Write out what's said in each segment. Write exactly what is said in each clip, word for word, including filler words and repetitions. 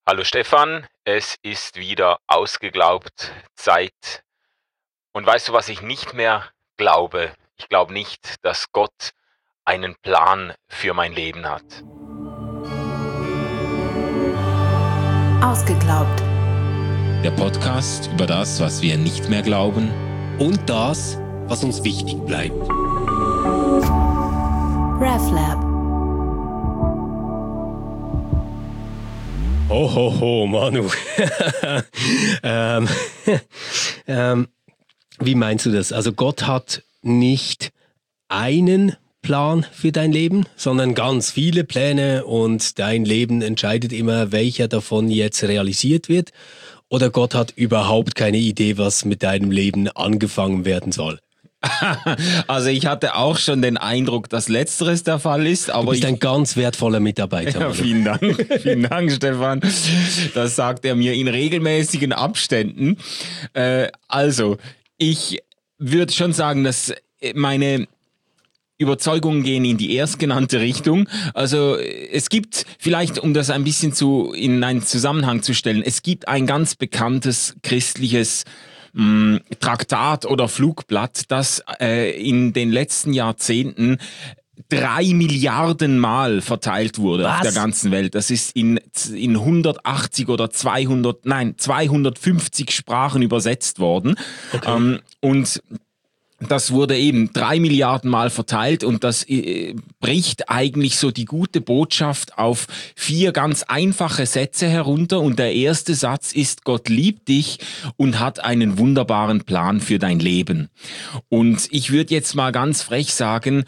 Hallo Stefan, es ist wieder ausgeglaubt Zeit. Und weißt du, was ich nicht mehr glaube? Ich glaube nicht, dass Gott einen Plan für mein Leben hat. Ausgeglaubt. Der Podcast über das, was wir nicht mehr glauben und das, was uns wichtig bleibt. RefLab. Ho, ho, ho, Manu. ähm, ähm, wie meinst du das? Also Gott hat nicht einen Plan für dein Leben, sondern ganz viele Pläne und dein Leben entscheidet immer, welcher davon jetzt realisiert wird. Oder Gott hat überhaupt keine Idee, was mit deinem Leben angefangen werden soll. Also ich hatte auch schon den Eindruck, dass Letzteres der Fall ist. Aber du bist ich, ein ganz wertvoller Mitarbeiter. Ja, vielen Dank, vielen Dank, Stefan. Das sagt er mir in regelmäßigen Abständen. Äh, also, ich würde schon sagen, dass meine Überzeugungen gehen in die erstgenannte Richtung. Also es gibt, vielleicht um das ein bisschen zu in einen Zusammenhang zu stellen, es gibt ein ganz bekanntes christliches Traktat oder Flugblatt, das äh, in den letzten Jahrzehnten drei Milliarden Mal verteilt wurde Was? auf der ganzen Welt. Das ist in, in hundertachtzig oder zweihundert, nein, zweihundertfünfzig Sprachen übersetzt worden. Okay. Ähm, und das wurde eben drei Milliarden Mal verteilt und das äh, bricht eigentlich so die gute Botschaft auf vier ganz einfache Sätze herunter. Und der erste Satz ist: Gott liebt dich und hat einen wunderbaren Plan für dein Leben. Und ich würde jetzt mal ganz frech sagen,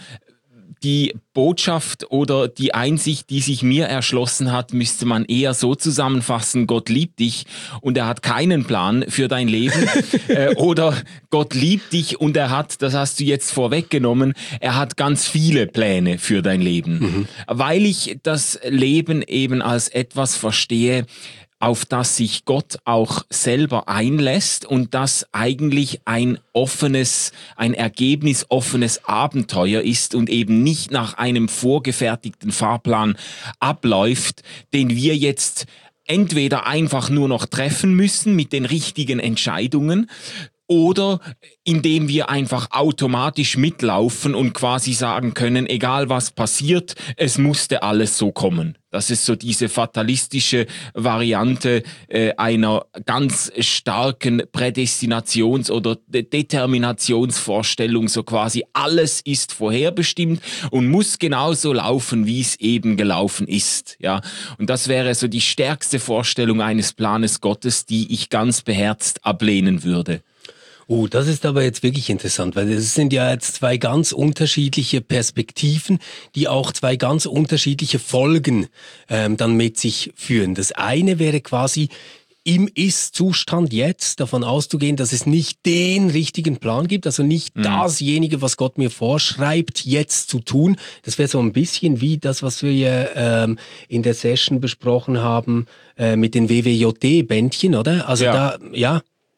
die Botschaft oder die Einsicht, die sich mir erschlossen hat, müsste man eher so zusammenfassen: Gott liebt dich und er hat keinen Plan für dein Leben. äh, oder Gott liebt dich und er hat, das hast du jetzt vorweggenommen, er hat ganz viele Pläne für dein Leben. Mhm. Weil ich das Leben eben als etwas verstehe, auf das sich Gott auch selber einlässt und das eigentlich ein offenes, ein ergebnisoffenes Abenteuer ist und eben nicht nach einem vorgefertigten Fahrplan abläuft, den wir jetzt entweder einfach nur noch treffen müssen mit den richtigen Entscheidungen, oder indem wir einfach automatisch mitlaufen und quasi sagen können, egal was passiert, es musste alles so kommen. Das ist so diese fatalistische Variante äh, einer ganz starken Prädestinations- oder De- Determinationsvorstellung, so quasi alles ist vorherbestimmt und muss genauso laufen, wie es eben gelaufen ist. Ja? Und das wäre so die stärkste Vorstellung eines Planes Gottes, die ich ganz beherzt ablehnen würde. Oh, das ist aber jetzt wirklich interessant, weil es sind ja jetzt zwei ganz unterschiedliche Perspektiven, die auch zwei ganz unterschiedliche Folgen ähm, dann mit sich führen. Das eine wäre quasi im Ist-Zustand jetzt davon auszugehen, dass es nicht den richtigen Plan gibt, also nicht mhm. dasjenige, was Gott mir vorschreibt, jetzt zu tun. Das wäre so ein bisschen wie das, was wir ähm, in der Session besprochen haben äh, mit den W W J D-Bändchen, oder? Also ja. da, ja.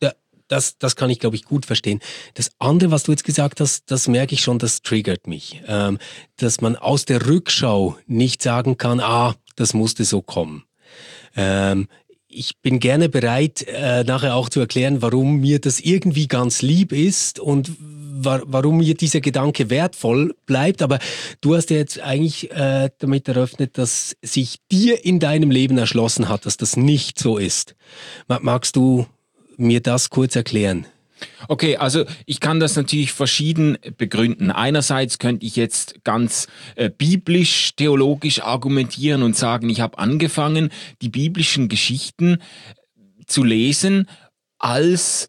Das, das kann ich, glaube ich, gut verstehen. Das andere, was du jetzt gesagt hast, das merke ich schon, das triggert mich. Ähm, dass man aus der Rückschau nicht sagen kann, ah, das musste so kommen. Ähm, ich bin gerne bereit, äh, nachher auch zu erklären, warum mir das irgendwie ganz lieb ist und wa- warum mir dieser Gedanke wertvoll bleibt. Aber du hast ja jetzt eigentlich äh, damit eröffnet, dass sich dir in deinem Leben erschlossen hat, dass das nicht so ist. Magst du mir das kurz erklären? Okay, also ich kann das natürlich verschieden begründen. Einerseits könnte ich jetzt ganz äh, biblisch, theologisch argumentieren und sagen, ich habe angefangen, die biblischen Geschichten zu lesen als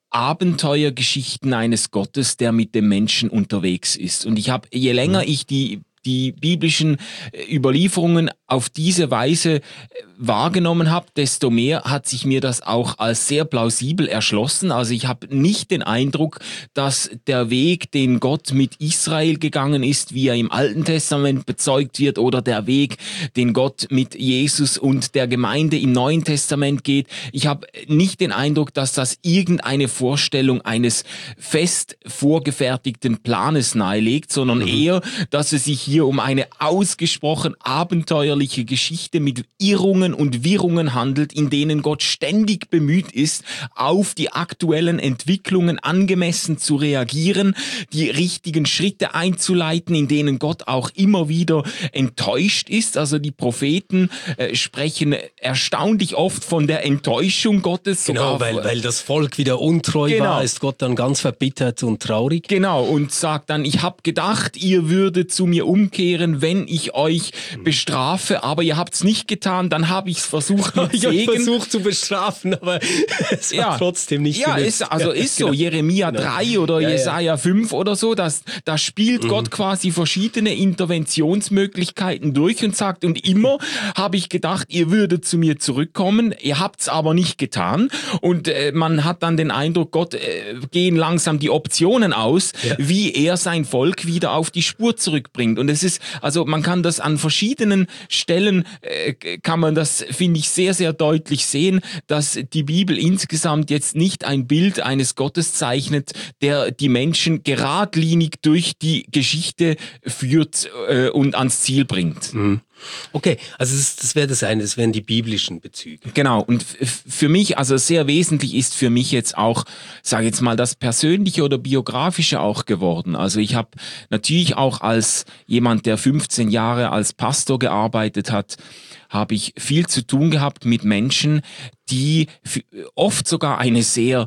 Abenteuergeschichten eines Gottes, der mit dem Menschen unterwegs ist. Und ich habe, je länger ich die die biblischen Überlieferungen auf diese Weise wahrgenommen habe, desto mehr hat sich mir das auch als sehr plausibel erschlossen. Also ich habe nicht den Eindruck, dass der Weg, den Gott mit Israel gegangen ist, wie er im Alten Testament bezeugt wird, oder der Weg, den Gott mit Jesus und der Gemeinde im Neuen Testament geht. Ich habe nicht den Eindruck, dass das irgendeine Vorstellung eines fest vorgefertigten Planes nahelegt, sondern mhm. eher, dass es sich hier um eine ausgesprochen abenteuerliche Geschichte mit Irrungen und Wirrungen handelt, in denen Gott ständig bemüht ist, auf die aktuellen Entwicklungen angemessen zu reagieren, die richtigen Schritte einzuleiten, in denen Gott auch immer wieder enttäuscht ist. Also die Propheten äh, sprechen erstaunlich oft von der Enttäuschung Gottes. Genau, weil, weil das Volk wieder untreu genau. war, ist Gott dann ganz verbittert und traurig. Genau, und sagt dann, ich habe gedacht, ihr würdet zu mir umkehren, wenn ich euch bestrafe, aber ihr habt es nicht getan, dann habe ich es versucht mit Ich habe Segen. versucht zu bestrafen, aber es Ja. hat trotzdem nicht Ja, genützt. ist, also ist so, Genau. Jeremia Genau. drei oder Ja, ja. Jesaja fünf oder so, das, da spielt Mhm. Gott quasi verschiedene Interventionsmöglichkeiten durch und sagt, und immer habe ich gedacht, ihr würdet zu mir zurückkommen, ihr habt es aber nicht getan, und äh, man hat dann den Eindruck, Gott äh, gehen langsam die Optionen aus, Ja. wie er sein Volk wieder auf die Spur zurückbringt. Und es ist, also man kann das an verschiedenen Stellen, äh, kann man das, finde ich, sehr, sehr deutlich sehen, dass die Bibel insgesamt jetzt nicht ein Bild eines Gottes zeichnet, der die Menschen geradlinig durch die Geschichte führt äh, und ans Ziel bringt. Mhm. Okay, also das, das wäre das eine, das wären die biblischen Bezüge. Genau, und f- für mich, also sehr wesentlich ist für mich jetzt auch, sage jetzt mal, das Persönliche oder Biografische auch geworden. Also ich habe natürlich auch als jemand, der fünfzehn Jahre als Pastor gearbeitet hat, habe ich viel zu tun gehabt mit Menschen, die f- oft sogar eine sehr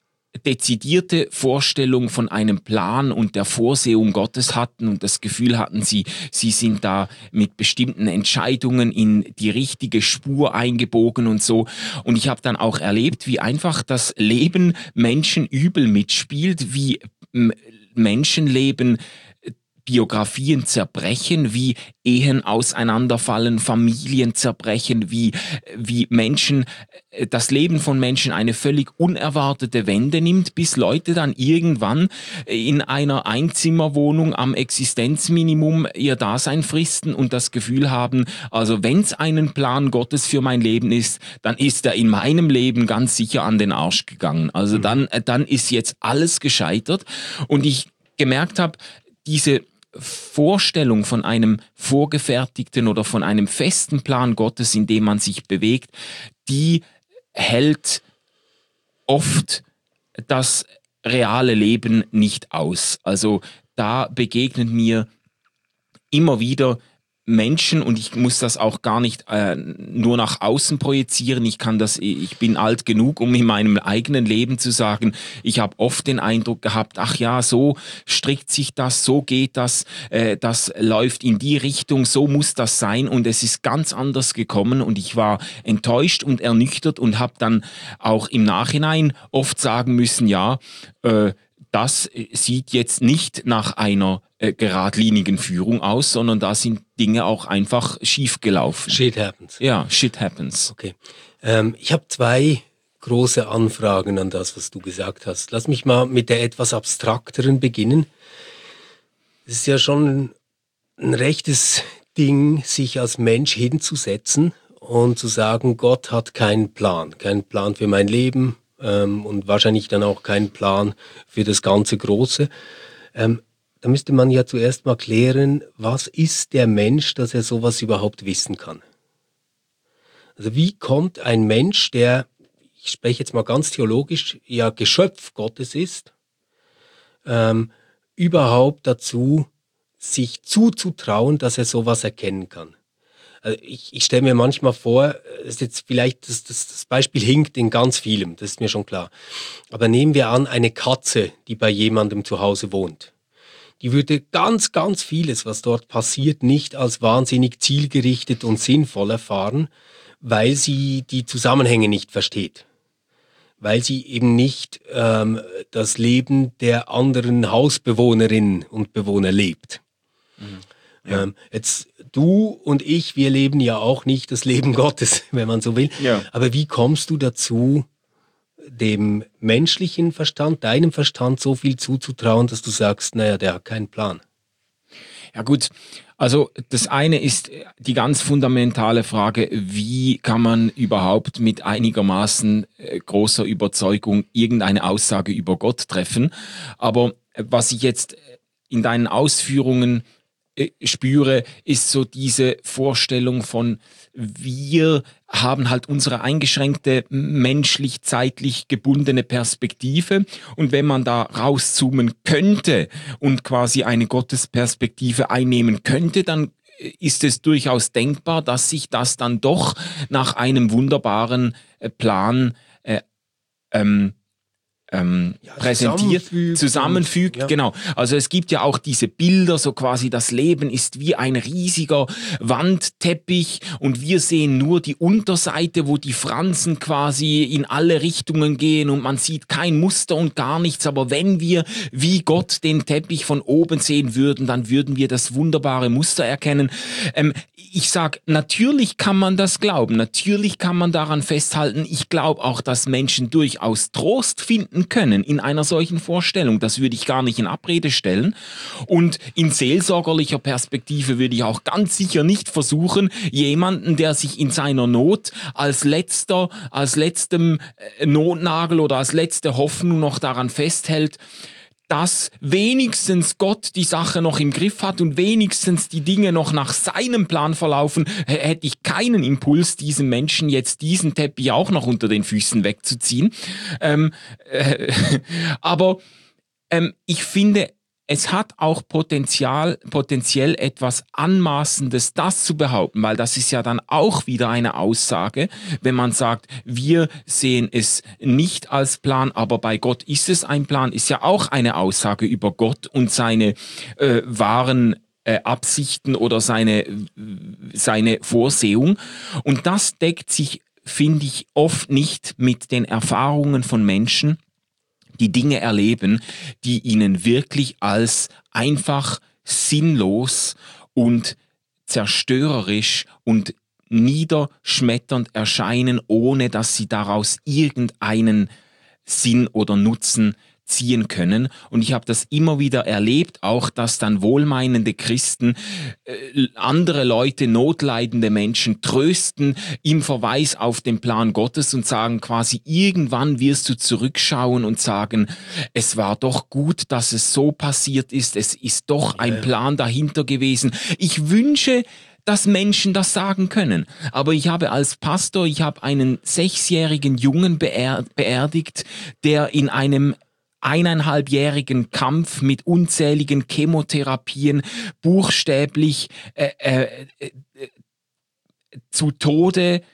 dezidierte Vorstellung von einem Plan und der Vorsehung Gottes hatten und das Gefühl hatten, sie, sie sind da mit bestimmten Entscheidungen in die richtige Spur eingebogen und so. Und ich habe dann auch erlebt, wie einfach das Leben Menschen übel mitspielt, wie m- Menschenleben Biografien zerbrechen, wie Ehen auseinanderfallen, Familien zerbrechen, wie, wie Menschen, äh, das Leben von Menschen eine völlig unerwartete Wende nimmt, bis Leute dann irgendwann in einer Einzimmerwohnung am Existenzminimum ihr Dasein fristen und das Gefühl haben, also wenn es einen Plan Gottes für mein Leben ist, dann ist er in meinem Leben ganz sicher an den Arsch gegangen. Also Mhm. dann, äh, dann ist jetzt alles gescheitert, und ich gemerkt habe, diese Vorstellung von einem vorgefertigten oder von einem festen Plan Gottes, in dem man sich bewegt, die hält oft das reale Leben nicht aus. Also da begegnen mir immer wieder Menschen, und ich muss das auch gar nicht äh, nur nach außen projizieren. Ich kann das, ich bin alt genug, um in meinem eigenen Leben zu sagen, ich habe oft den Eindruck gehabt, ach ja, so strickt sich das, so geht das, äh, das läuft in die Richtung, so muss das sein, und es ist ganz anders gekommen, und ich war enttäuscht und ernüchtert und habe dann auch im Nachhinein oft sagen müssen, ja, äh, das sieht jetzt nicht nach einer äh, geradlinigen Führung aus, sondern da sind Dinge auch einfach schiefgelaufen. Shit happens. Ja, shit happens. Okay. Ähm, ich habe zwei große Anfragen an das, was du gesagt hast. Lass mich mal mit der etwas abstrakteren beginnen. Es ist ja schon ein, ein rechtes Ding, sich als Mensch hinzusetzen und zu sagen, Gott hat keinen Plan. Keinen Plan für mein Leben, ähm, und wahrscheinlich dann auch keinen Plan für das ganze Große. Ähm, da müsste man ja zuerst mal klären, was ist der Mensch, dass er sowas überhaupt wissen kann? Also wie kommt ein Mensch, der, ich spreche jetzt mal ganz theologisch, ja Geschöpf Gottes ist, ähm, überhaupt dazu, sich zuzutrauen, dass er sowas erkennen kann? Also ich, ich stelle mir manchmal vor, das ist jetzt vielleicht, das, das, das Beispiel hinkt in ganz vielem, das ist mir schon klar. Aber nehmen wir an, eine Katze, die bei jemandem zu Hause wohnt. Die würde ganz, ganz vieles, was dort passiert, nicht als wahnsinnig zielgerichtet und sinnvoll erfahren, weil sie die Zusammenhänge nicht versteht. Weil sie eben nicht ähm, das Leben der anderen Hausbewohnerinnen und Bewohner lebt. Mhm. Ja. Ähm, jetzt du und ich, wir leben ja auch nicht das Leben Gottes, wenn man so will. Ja. Aber wie kommst du dazu, dem menschlichen Verstand, deinem Verstand so viel zuzutrauen, dass du sagst, naja, der hat keinen Plan? Ja gut, also das eine ist die ganz fundamentale Frage, wie kann man überhaupt mit einigermaßen äh, großer Überzeugung irgendeine Aussage über Gott treffen? Aber äh, was ich jetzt in deinen Ausführungen äh, spüre, ist so diese Vorstellung von, wir haben halt unsere eingeschränkte, menschlich-zeitlich gebundene Perspektive. Und wenn man da rauszoomen könnte und quasi eine Gottesperspektive einnehmen könnte, dann ist es durchaus denkbar, dass sich das dann doch nach einem wunderbaren äh, Plan äh, ähm, ähm, ja, präsentiert, zusammenfügt, zusammenfügt und, ja. Genau. Also es gibt ja auch diese Bilder, so quasi das Leben ist wie ein riesiger Wandteppich und wir sehen nur die Unterseite, wo die Fransen quasi in alle Richtungen gehen und man sieht kein Muster und gar nichts, aber wenn wir wie Gott den Teppich von oben sehen würden, dann würden wir das wunderbare Muster erkennen. Ähm, ich sag, natürlich kann man das glauben, natürlich kann man daran festhalten. Ich glaube auch, dass Menschen durchaus Trost finden können in einer solchen Vorstellung. Das würde ich gar nicht in Abrede stellen. Und in seelsorgerlicher Perspektive würde ich auch ganz sicher nicht versuchen, jemanden, der sich in seiner Not als letzter, als letztem Notnagel oder als letzte Hoffnung noch daran festhält, dass wenigstens Gott die Sache noch im Griff hat und wenigstens die Dinge noch nach seinem Plan verlaufen, hätte ich keinen Impuls, diesem Menschen jetzt diesen Teppich auch noch unter den Füßen wegzuziehen. Ähm, äh, aber ähm, ich finde, es hat auch Potenzial, potenziell etwas Anmaßendes, das zu behaupten, weil das ist ja dann auch wieder eine Aussage, wenn man sagt, wir sehen es nicht als Plan, aber bei Gott ist es ein Plan, ist ja auch eine Aussage über Gott und seine äh, wahren äh, Absichten oder seine, seine Vorsehung. Und das deckt sich, finde ich, oft nicht mit den Erfahrungen von Menschen, die Dinge erleben, die ihnen wirklich als einfach sinnlos und zerstörerisch und niederschmetternd erscheinen, ohne dass sie daraus irgendeinen Sinn oder Nutzen ziehen können. Und ich habe das immer wieder erlebt, auch dass dann wohlmeinende Christen äh, andere Leute, notleidende Menschen trösten im Verweis auf den Plan Gottes und sagen quasi, irgendwann wirst du zurückschauen und sagen, es war doch gut, dass es so passiert ist, es ist doch ein Plan dahinter gewesen. Ich wünsche, dass Menschen das sagen können. Aber ich habe als Pastor, ich habe einen sechsjährigen Jungen beer- beerdigt, der in einem eineinhalbjährigen Kampf mit unzähligen Chemotherapien buchstäblich äh, äh, äh, zu Tode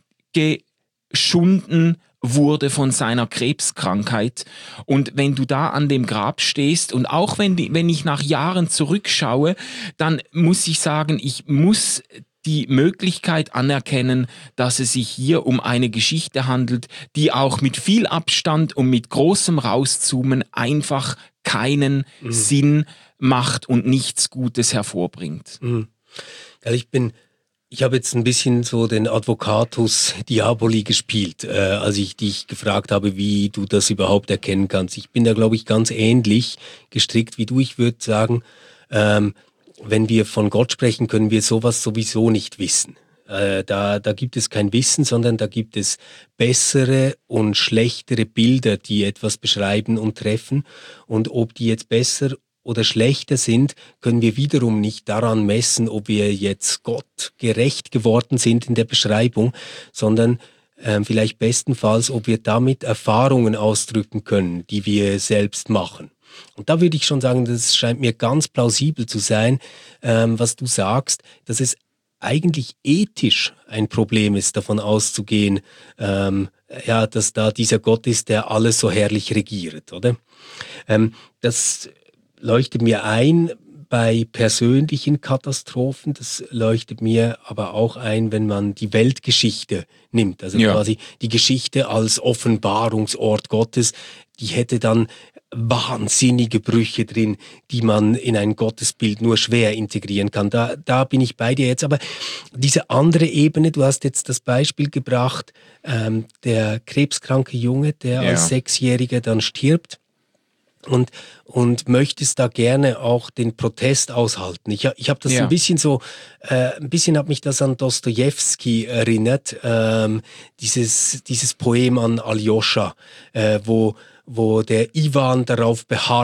geschunden wurde von seiner Krebskrankheit. Und wenn du da an dem Grab stehst und auch wenn, die, wenn ich nach Jahren zurückschaue, dann muss ich sagen, ich muss die Möglichkeit anerkennen, dass es sich hier um eine Geschichte handelt, die auch mit viel Abstand und mit großem Rauszoomen einfach keinen mhm. Sinn macht und nichts Gutes hervorbringt. Mhm. Ja, ich bin, ich habe jetzt ein bisschen so den Advocatus Diaboli gespielt, äh, als ich dich gefragt habe, wie du das überhaupt erkennen kannst. Ich bin da, glaube ich, ganz ähnlich gestrickt wie du. Ich würde sagen, ähm, wenn wir von Gott sprechen, können wir sowas sowieso nicht wissen. Äh, da, da gibt es kein Wissen, sondern da gibt es bessere und schlechtere Bilder, die etwas beschreiben und treffen. Und ob die jetzt besser oder schlechter sind, können wir wiederum nicht daran messen, ob wir jetzt Gott gerecht geworden sind in der Beschreibung, sondern äh, vielleicht bestenfalls, ob wir damit Erfahrungen ausdrücken können, die wir selbst machen. Und da würde ich schon sagen, das scheint mir ganz plausibel zu sein, ähm, was du sagst, dass es eigentlich ethisch ein Problem ist, davon auszugehen, ähm, ja, dass da dieser Gott ist, der alles so herrlich regiert, oder? Ähm, das leuchtet mir ein bei persönlichen Katastrophen, das leuchtet mir aber auch ein, wenn man die Weltgeschichte nimmt, also ja. quasi die Geschichte als Offenbarungsort Gottes, die hätte dann wahnsinnige Brüche drin, die man in ein Gottesbild nur schwer integrieren kann. Da, da bin ich bei dir jetzt. Aber diese andere Ebene, du hast jetzt das Beispiel gebracht, ähm, der krebskranke Junge, der ja. als Sechsjähriger dann stirbt. Und, und möchtest da gerne auch den Protest aushalten. Ich, ich habe das ja. ein bisschen so, äh, ein bisschen hat mich das an Dostojewski erinnert, ähm, dieses, dieses Poem an Aljoscha, äh, wo, wo der Iwan darauf beharrt,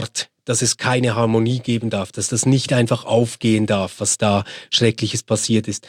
dass es keine Harmonie geben darf, dass das nicht einfach aufgehen darf, was da Schreckliches passiert ist.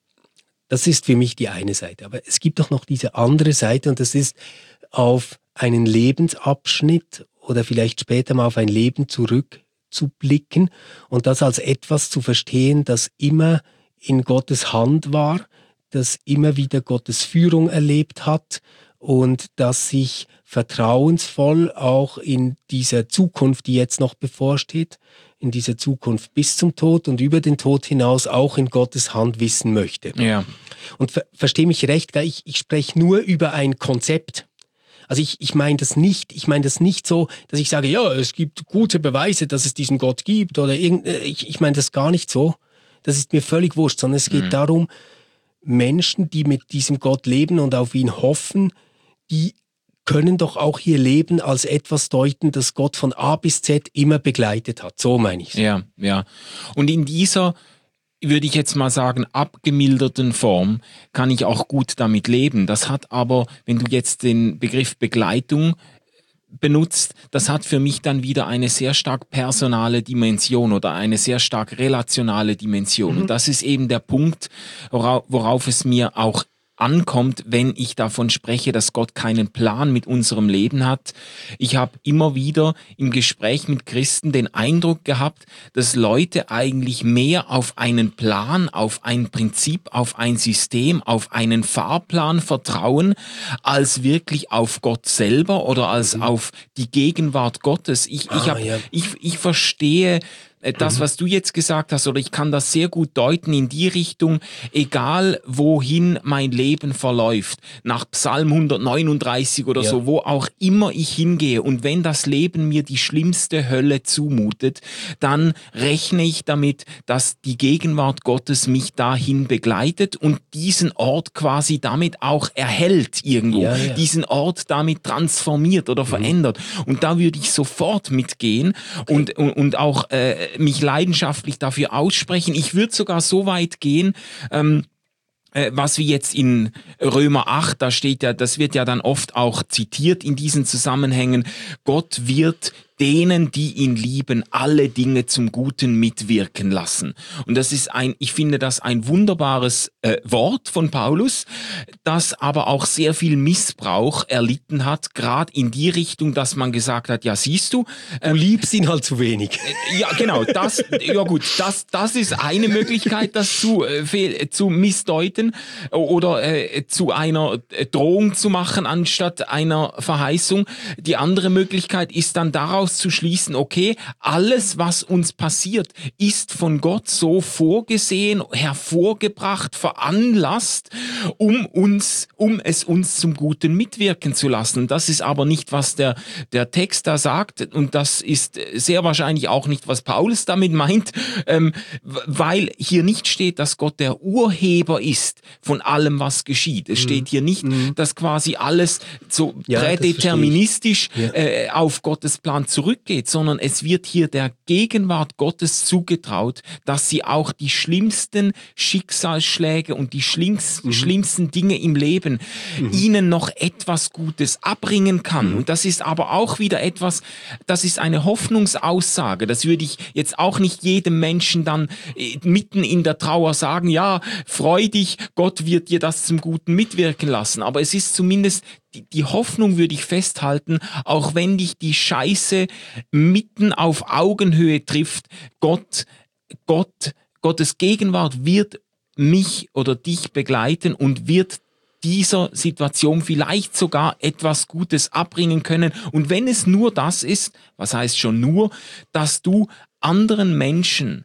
Das ist für mich die eine Seite. Aber es gibt doch noch diese andere Seite und das ist auf einen Lebensabschnitt oder vielleicht später mal auf ein Leben zurückzublicken und das als etwas zu verstehen, das immer in Gottes Hand war, das immer wieder Gottes Führung erlebt hat und das sich vertrauensvoll auch in dieser Zukunft, die jetzt noch bevorsteht, in dieser Zukunft bis zum Tod und über den Tod hinaus auch in Gottes Hand wissen möchte. Ja. Und ver verstehe mich recht, ich, ich spreche nur über ein Konzept. Also ich, ich meine das nicht, ich meine das nicht so, dass ich sage, ja, es gibt gute Beweise, dass es diesen Gott gibt oder irgend, ich, ich meine das gar nicht so. Das ist mir völlig wurscht, sondern es geht mhm. darum, Menschen, die mit diesem Gott leben und auf ihn hoffen, die können doch auch ihr Leben als etwas deuten, das Gott von A bis Z immer begleitet hat. So meine ich es. Ja, ja. Und in dieser, würde ich jetzt mal sagen, abgemilderten Form kann ich auch gut damit leben. Das hat aber, wenn du jetzt den Begriff Begleitung benutzt, das hat für mich dann wieder eine sehr stark personale Dimension oder eine sehr stark relationale Dimension. Mhm. Und das ist eben der Punkt, worauf, worauf es mir auch ankommt, wenn ich davon spreche, dass Gott keinen Plan mit unserem Leben hat. Ich habe immer wieder im Gespräch mit Christen den Eindruck gehabt, dass Leute eigentlich mehr auf einen Plan, auf ein Prinzip, auf ein System, auf einen Fahrplan vertrauen, als wirklich auf Gott selber oder als mhm. auf die Gegenwart Gottes. Ich, ah, ich, hab, ja. ich, ich verstehe das, was du jetzt gesagt hast, oder ich kann das sehr gut deuten in die Richtung, egal wohin mein Leben verläuft, nach Psalm hundertneununddreißig oder ja. so, wo auch immer ich hingehe und wenn das Leben mir die schlimmste Hölle zumutet, dann rechne ich damit, dass die Gegenwart Gottes mich dahin begleitet und diesen Ort quasi damit auch erhält irgendwo, ja, ja. diesen Ort damit transformiert oder mhm. verändert. Und da würde ich sofort mitgehen okay. und, und, und auch äh, mich leidenschaftlich dafür aussprechen. Ich würde sogar so weit gehen, ähm, äh, was wie jetzt in Römer acht, da steht ja, das wird ja dann oft auch zitiert in diesen Zusammenhängen, Gott wird denen, die ihn lieben, alle Dinge zum Guten mitwirken lassen. Und das ist ein, ich finde das ein wunderbares äh, Wort von Paulus, das aber auch sehr viel Missbrauch erlitten hat, gerade in die Richtung, dass man gesagt hat, ja siehst du, ähm, du liebst ihn halt zu wenig. Äh, ja genau, das, ja gut, das, das ist eine Möglichkeit, das zu, äh, zu missdeuten oder äh, zu einer Drohung zu machen anstatt einer Verheißung. Die andere Möglichkeit ist dann daraus zu schließen, okay, alles, was uns passiert, ist von Gott so vorgesehen, hervorgebracht, veranlasst, um uns, um es uns zum Guten mitwirken zu lassen. Das ist aber nicht, was der, der Text da sagt und das ist sehr wahrscheinlich auch nicht, was Paulus damit meint, ähm, weil hier nicht steht, dass Gott der Urheber ist von allem, was geschieht. Es mhm. steht hier nicht, mhm. dass quasi alles so ja, prädeterministisch ja. äh, auf Gottes Plan zurückgeht, sondern es wird hier der Gegenwart Gottes zugetraut, dass sie auch die schlimmsten Schicksalsschläge und die schlimmsten, mhm. schlimmsten Dinge im Leben mhm. ihnen noch etwas Gutes abbringen kann. Mhm. Und das ist aber auch wieder etwas, das ist eine Hoffnungsaussage. Das würde ich jetzt auch nicht jedem Menschen dann äh, mitten in der Trauer sagen, ja, freu dich, Gott wird dir das zum Guten mitwirken lassen. Aber es ist zumindest Die, die Hoffnung würde ich festhalten, auch wenn dich die Scheiße mitten auf Augenhöhe trifft, Gott, Gott, Gottes Gegenwart wird mich oder dich begleiten und wird dieser Situation vielleicht sogar etwas Gutes abbringen können. Und wenn es nur das ist, was heißt schon nur, dass du anderen Menschen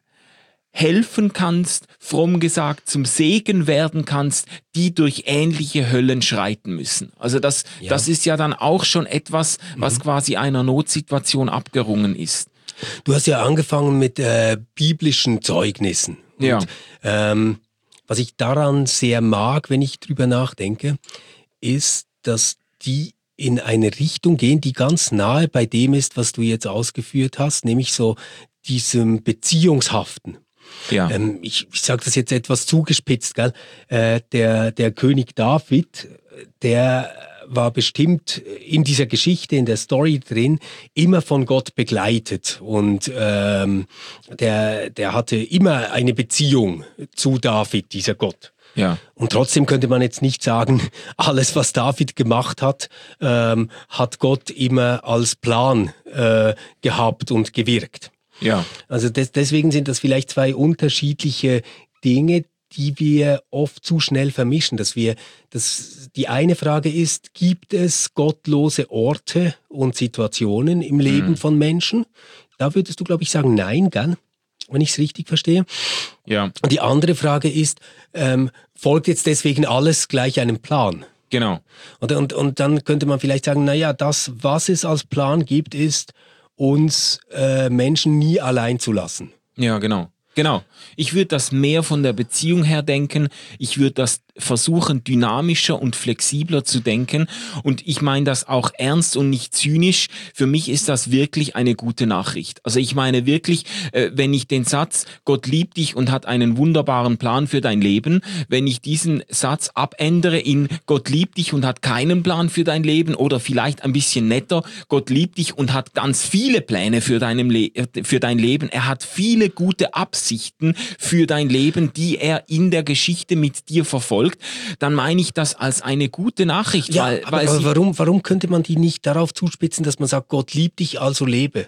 helfen kannst, fromm gesagt, zum Segen werden kannst, die durch ähnliche Höllen schreiten müssen. Also das, ja. das ist ja dann auch schon etwas, was mhm. quasi einer Notsituation abgerungen ist. Du hast ja angefangen mit äh, biblischen Zeugnissen. Ja. Und, ähm, was ich daran sehr mag, wenn ich drüber nachdenke, ist, dass die in eine Richtung gehen, die ganz nahe bei dem ist, was du jetzt ausgeführt hast, nämlich so diesem Beziehungshaften. Ja. Ähm, ich ich sage das jetzt etwas zugespitzt, gell? Äh, der, der König David, der war bestimmt in dieser Geschichte, in der Story drin, immer von Gott begleitet. Und ähm, der, der hatte immer eine Beziehung zu David, dieser Gott. Ja. Und trotzdem könnte man jetzt nicht sagen, alles, was David gemacht hat, ähm, hat Gott immer als Plan äh, gehabt und gewirkt. Ja. Also des, deswegen sind das vielleicht zwei unterschiedliche Dinge, die wir oft zu schnell vermischen. Dass wir, dass die eine Frage ist, gibt es gottlose Orte und Situationen im Leben mhm. von Menschen? Da würdest du, glaube ich, sagen, nein, gell? Wenn ich es richtig verstehe. Ja. Und die andere Frage ist, ähm, folgt jetzt deswegen alles gleich einem Plan? Genau. Und, und, und dann könnte man vielleicht sagen, naja, das, was es als Plan gibt, ist, uns äh, Menschen nie allein zu lassen. Ja, genau. Genau. Ich würde das mehr von der Beziehung her denken. Ich würde das versuchen, dynamischer und flexibler zu denken. Und ich meine das auch ernst und nicht zynisch. Für mich ist das wirklich eine gute Nachricht. Also ich meine wirklich, äh, wenn ich den Satz, Gott liebt dich und hat einen wunderbaren Plan für dein Leben, wenn ich diesen Satz abändere in Gott liebt dich und hat keinen Plan für dein Leben oder vielleicht ein bisschen netter, Gott liebt dich und hat ganz viele Pläne für, deinem Le- für dein Leben. Er hat viele gute Absichten für dein Leben, die er in der Geschichte mit dir verfolgt, dann meine ich das als eine gute Nachricht. Ja, weil, aber, weil aber warum, warum könnte man die nicht darauf zuspitzen, dass man sagt, Gott liebt dich, also lebe?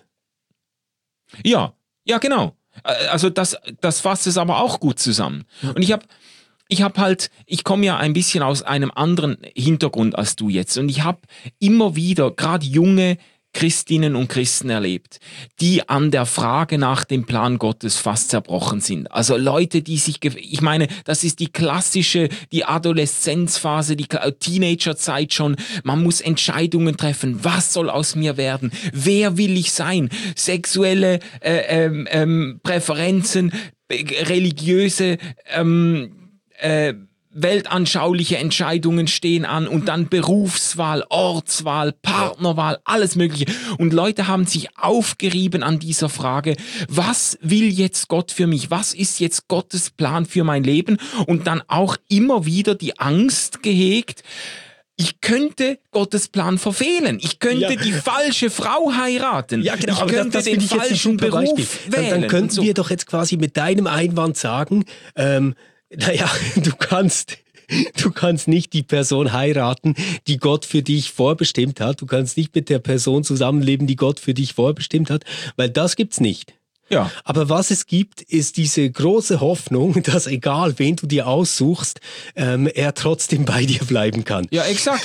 Ja, ja genau. Also das, das fasst es aber auch gut zusammen. Und ich habe ich hab halt, ich komme ja ein bisschen aus einem anderen Hintergrund als du jetzt und ich habe immer wieder, gerade junge Christinnen und Christen erlebt, die an der Frage nach dem Plan Gottes fast zerbrochen sind. Also Leute, die sich, ge- ich meine, das ist die klassische, die Adoleszenzphase, die Teenagerzeit schon. Man muss Entscheidungen treffen. Was soll aus mir werden? Wer will ich sein? Sexuelle äh, ähm, ähm, Präferenzen, religiöse ähm, äh, weltanschauliche Entscheidungen stehen an und dann Berufswahl, Ortswahl, Partnerwahl, alles Mögliche. Und Leute haben sich aufgerieben an dieser Frage, was will jetzt Gott für mich? Was ist jetzt Gottes Plan für mein Leben? Und dann auch immer wieder die Angst gehegt, ich könnte Gottes Plan verfehlen. Ich könnte Ja. die falsche Frau heiraten. Ja, genau, ich aber könnte das, das den finde ich jetzt ein falschen super Beruf Beispiel. wählen. Dann, dann könnten und so. wir doch jetzt quasi mit deinem Einwand sagen, ähm, naja, du kannst, du kannst nicht die Person heiraten, die Gott für dich vorbestimmt hat. Du kannst nicht mit der Person zusammenleben, die Gott für dich vorbestimmt hat, weil das gibt's nicht. Ja. Aber was es gibt, ist diese große Hoffnung, dass egal wen du dir aussuchst, ähm, er trotzdem bei dir bleiben kann. Ja, exakt.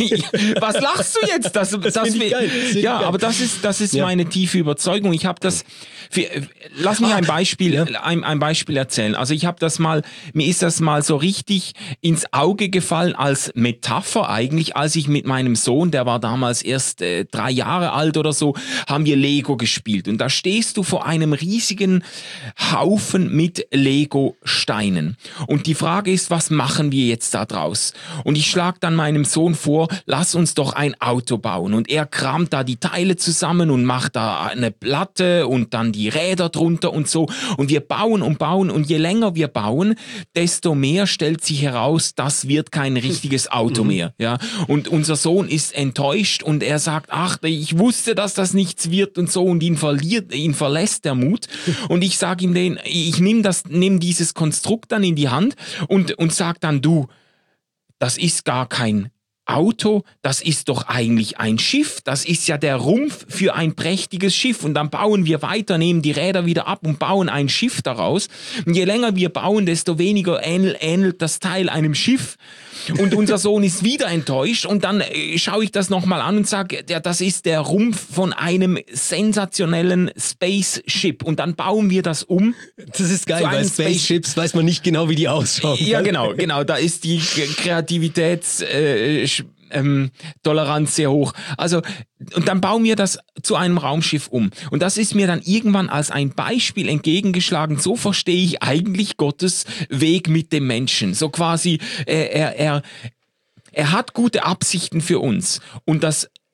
Was lachst du jetzt? Das, das, Das find ich geil, das find ich ja, geil. aber das ist, das ist Ja. meine tiefe Überzeugung. Ich habe das. Für, lass mich ein Beispiel, Ja. ein, ein Beispiel erzählen. Also ich habe das mal, mir ist das mal so richtig ins Auge gefallen als Metapher eigentlich, als ich mit meinem Sohn, der war damals erst äh, drei Jahre alt oder so, haben wir Lego gespielt. Und da stehst du vor einem riesigen Haufen mit Lego-Steinen. Und die Frage ist, was machen wir jetzt da draus? Und ich schlage dann meinem Sohn vor, lass uns doch ein Auto bauen. Und er kramt da die Teile zusammen und macht da eine Platte und dann die Räder drunter und so. Und wir bauen und bauen. Und je länger wir bauen, desto mehr stellt sich heraus, das wird kein richtiges Auto mehr. Ja? Und unser Sohn ist enttäuscht und er sagt, ach, ich wusste, dass das nichts wird und so. Und ihn verliert, ihn verlässt der Mut. Und ich sage ihm den, ich nehme das, nehme dieses Konstrukt dann in die Hand und, und sage dann, du, das ist gar kein Auto, das ist doch eigentlich ein Schiff. Das ist ja der Rumpf für ein prächtiges Schiff. Und dann bauen wir weiter, nehmen die Räder wieder ab und bauen ein Schiff daraus. Und je länger wir bauen, desto weniger ähnelt, ähnelt das Teil einem Schiff. Und unser Sohn ist wieder enttäuscht. Und dann äh, schaue ich das nochmal an und sage, ja, das ist der Rumpf von einem sensationellen Spaceship. Und dann bauen wir das um. Das ist geil, Zu weil einem Spaceships weiß man nicht genau, wie die ausschauen. Ja, genau, genau. Da ist die Kreativitäts... Äh, Ähm, Toleranz sehr hoch. Also, und dann bauen wir das zu einem Raumschiff um. Und das ist mir dann irgendwann als ein Beispiel entgegengeschlagen. So verstehe ich eigentlich Gottes Weg mit dem Menschen. So quasi, äh, er, er, er hat gute Absichten für uns. Und das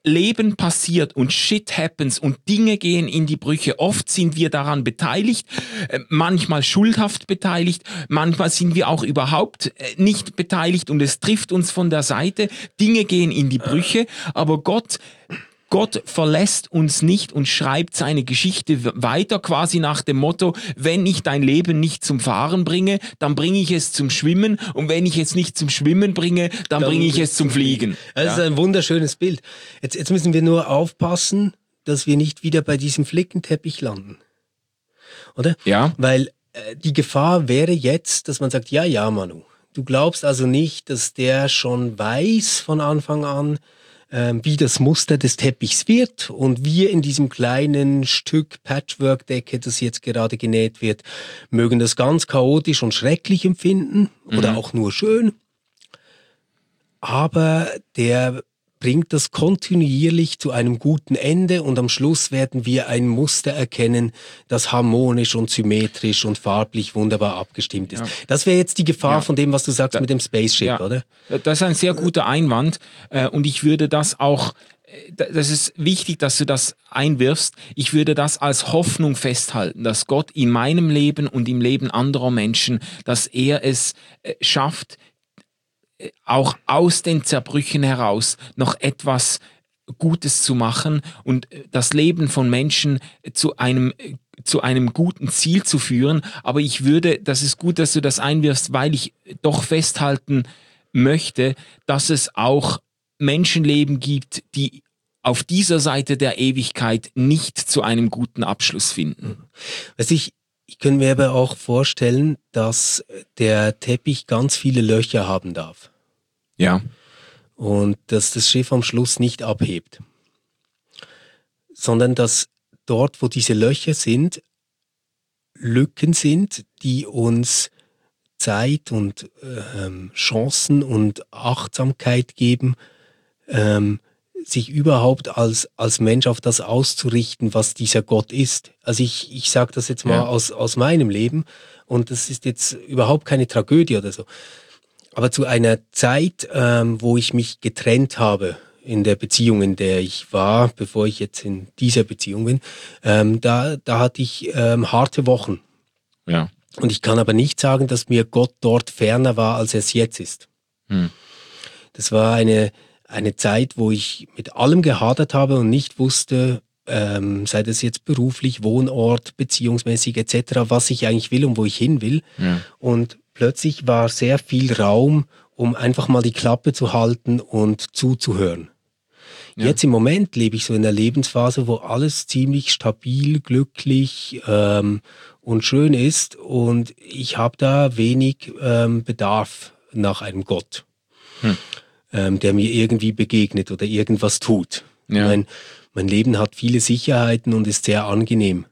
Leben passiert und Shit happens und Dinge gehen in die Brüche. Oft sind wir daran beteiligt, äh, manchmal schuldhaft beteiligt, manchmal sind wir auch überhaupt äh, nicht beteiligt und es trifft uns von der Seite. Dinge gehen in die Brüche, aber Gott Gott verlässt uns nicht und schreibt seine Geschichte weiter, quasi nach dem Motto, wenn ich dein Leben nicht zum Fahren bringe, dann bringe ich es zum Schwimmen und wenn ich es nicht zum Schwimmen bringe, dann, dann bringe ich es zum Fliegen. Das ja. ist ein wunderschönes Bild. Jetzt, jetzt müssen wir nur aufpassen, dass wir nicht wieder bei diesem Flickenteppich landen. Oder? Ja. Weil äh, die Gefahr wäre jetzt, dass man sagt, ja, ja, Manu, du glaubst also nicht, dass der schon weiß von Anfang an, wie das Muster des Teppichs wird und wir in diesem kleinen Stück Patchwork-Decke, das jetzt gerade genäht wird, mögen das ganz chaotisch und schrecklich empfinden oder mhm. auch nur schön. Aber der bringt das kontinuierlich zu einem guten Ende und am Schluss werden wir ein Muster erkennen, das harmonisch und symmetrisch und farblich wunderbar abgestimmt ist. Ja. Das wäre jetzt die Gefahr ja. von dem, was du sagst da, mit dem Spaceship, ja. oder? Das ist ein sehr guter Einwand und ich würde das auch, das ist wichtig, dass du das einwirfst, ich würde das als Hoffnung festhalten, dass Gott in meinem Leben und im Leben anderer Menschen, dass er es schafft, auch aus den Zerbrüchen heraus noch etwas Gutes zu machen und das Leben von Menschen zu einem, zu einem guten Ziel zu führen. Aber ich würde, das ist gut, dass du das einwirfst, weil ich doch festhalten möchte, dass es auch Menschenleben gibt, die auf dieser Seite der Ewigkeit nicht zu einem guten Abschluss finden. Was ich Ich kann mir aber auch vorstellen, dass der Teppich ganz viele Löcher haben darf. Ja. Und dass das Schiff am Schluss nicht abhebt. Sondern dass dort, wo diese Löcher sind, Lücken sind, die uns Zeit und ähm, Chancen und Achtsamkeit geben, ähm, sich überhaupt als, als Mensch auf das auszurichten, was dieser Gott ist. Also ich, ich sage das jetzt mal ja. aus, aus meinem Leben und das ist jetzt überhaupt keine Tragödie oder so. Aber zu einer Zeit, ähm, wo ich mich getrennt habe in der Beziehung, in der ich war, bevor ich jetzt in dieser Beziehung bin, ähm, da, da hatte ich ähm, harte Wochen. Ja. Und ich kann aber nicht sagen, dass mir Gott dort ferner war, als er es jetzt ist. Hm. Das war eine Eine Zeit, wo ich mit allem gehadert habe und nicht wusste, ähm, sei das jetzt beruflich, Wohnort, beziehungsmäßig et cetera, was ich eigentlich will und wo ich hin will. Ja. Und plötzlich war sehr viel Raum, um einfach mal die Klappe zu halten und zuzuhören. Ja. Jetzt im Moment lebe ich so in einer Lebensphase, wo alles ziemlich stabil, glücklich ähm, und schön ist und ich habe da wenig ähm, Bedarf nach einem Gott. Hm. der mir irgendwie begegnet oder irgendwas tut. Ja. Mein, mein Leben hat viele Sicherheiten und ist sehr angenehm.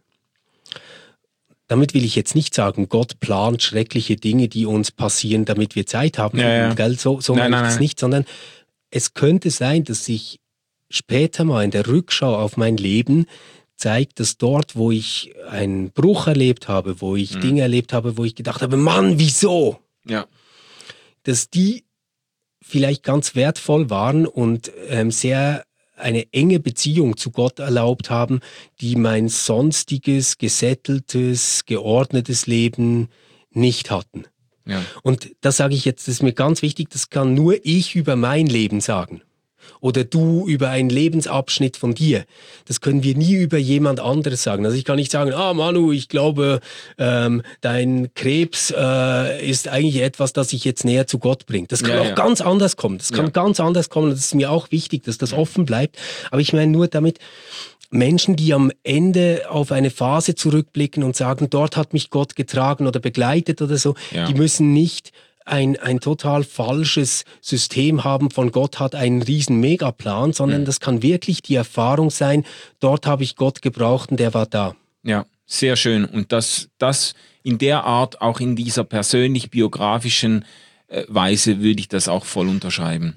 Damit will ich jetzt nicht sagen, Gott plant schreckliche Dinge, die uns passieren, damit wir Zeit haben. Ja, ja. Gell? So, so meine ich das nicht, sondern es könnte sein, dass sich später mal in der Rückschau auf mein Leben zeigt, dass dort, wo ich einen Bruch erlebt habe, wo ich mhm. Dinge erlebt habe, wo ich gedacht habe, Mann, wieso? Ja. Dass die vielleicht ganz wertvoll waren und ähm, sehr eine enge Beziehung zu Gott erlaubt haben, die mein sonstiges, gesätteltes, geordnetes Leben nicht hatten. Ja. Und das sage ich jetzt, das ist mir ganz wichtig, das kann nur ich über mein Leben sagen. Oder du über einen Lebensabschnitt von dir. Das können wir nie über jemand anderes sagen. Also ich kann nicht sagen, ah Manu, ich glaube, ähm, dein Krebs äh, ist eigentlich etwas, das sich jetzt näher zu Gott bringt. Das kann ja, auch ja. ganz anders kommen. Das kann ja. ganz anders kommen. Das ist mir auch wichtig, dass das ja. offen bleibt. Aber ich meine nur damit, Menschen, die am Ende auf eine Phase zurückblicken und sagen, dort hat mich Gott getragen oder begleitet oder so, ja. die müssen nicht Ein, ein total falsches System haben von Gott hat einen riesen Megaplan, sondern mhm. das kann wirklich die Erfahrung sein, dort habe ich Gott gebraucht und der war da. Ja, sehr schön. Und das, das in der Art, auch in dieser persönlich-biografischen äh, Weise würde ich das auch voll unterschreiben.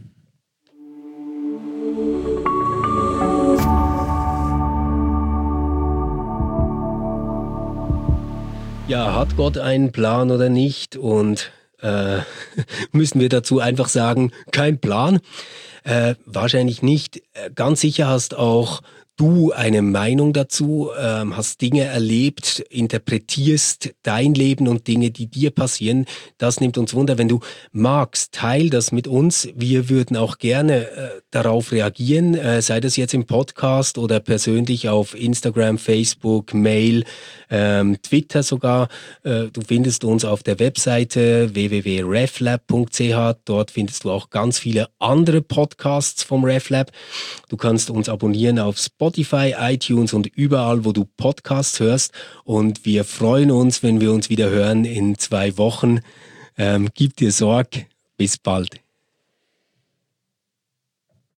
Ja, hat Gott einen Plan oder nicht? Und Äh, müssen wir dazu einfach sagen, kein Plan? Äh, wahrscheinlich nicht. Ganz sicher hast auch du eine Meinung dazu, ähm, hast Dinge erlebt, interpretierst dein Leben und Dinge, die dir passieren. Das nimmt uns Wunder. Wenn du magst, teil das mit uns. Wir würden auch gerne äh, darauf reagieren, äh, sei das jetzt im Podcast oder persönlich auf Instagram, Facebook, Mail, ähm, Twitter sogar. Äh, du findest uns auf der Webseite w w w punkt reflab punkt c h. Dort findest du auch ganz viele andere Podcasts vom RefLab. Du kannst uns abonnieren auf Spotify, iTunes und überall, wo du Podcasts hörst. Und wir freuen uns, wenn wir uns wieder hören in zwei Wochen. Ähm, gib dir Sorg. Bis bald.